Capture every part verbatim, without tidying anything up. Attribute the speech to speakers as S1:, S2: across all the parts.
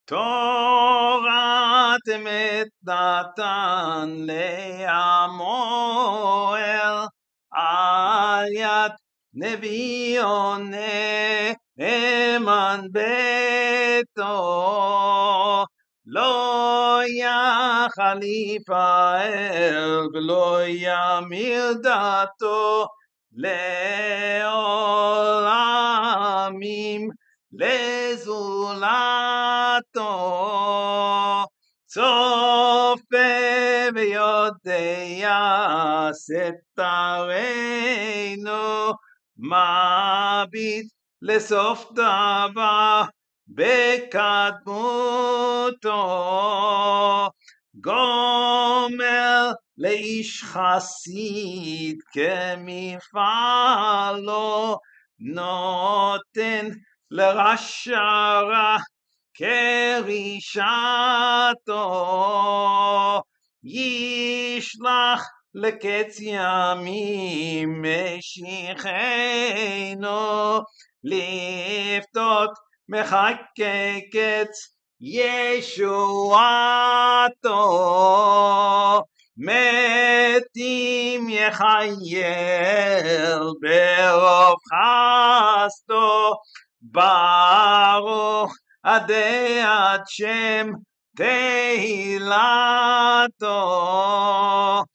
S1: תורת אמת נתן לעמו אל על יד נביאו נאמן ביתו לא יחליף האל ולא ימיר דתו לעולמים לזולתו צופה ויודע סתרנו מביט לסוף דבר בקדמותו גומר לאיש חסיד כמפעלו נותן לרשע רע כרישתו ישלח לקץ ימים משיחנו לפתות מחכה קץ ישועתו מתים יחייל ברוב חסדו ברוך עדי עד שם תהילתו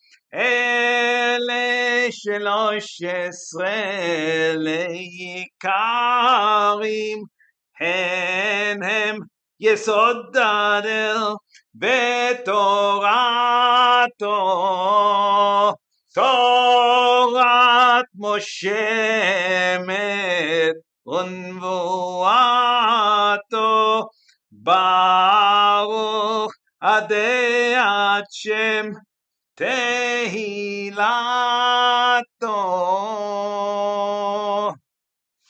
S1: אלה שלוש עשרה לעיקרים הן הם יסוד הדל בתורתו תורת משה אמת ונבואתו ברוך עדי עד שם תהילתו